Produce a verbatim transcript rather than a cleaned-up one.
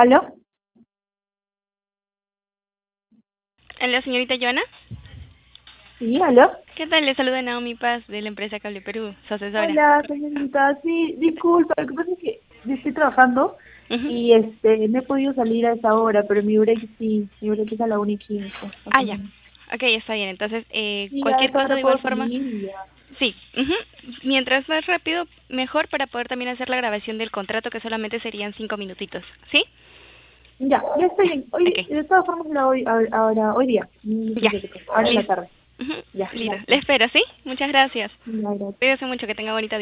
¿Aló? Hola, señorita Joana. Sí, ¿aló? ¿Qué tal? Le saluda Naomi Paz de la empresa Cable Perú, su asesora. Hola, señorita. Sí, disculpa, lo que pasa es que yo estoy trabajando Ujú. y este no he podido salir a esa hora, pero mi break sí, mi break es a la una y quince, más Ah, o ya. menos. Ok, está bien. Entonces, eh, Sí, a cualquier esa cosa hora de igual puedo forma. salir y ya. Sí. Ujú. Mientras más rápido, mejor para poder también hacer la grabación del contrato, que solamente serían cinco minutitos. ¿Sí? Ya, ya estoy Ya. bien. Hoy, Ok. de todas formas, la hoy, ahora, ahora- hoy día. No se Ya. preocupe. Ahora en la Listo. tarde. Ujú. Ya, Listo. Le gracias. espero, ¿sí? Muchas gracias. Ya, gracias. Cuídese mucho, que tenga bonita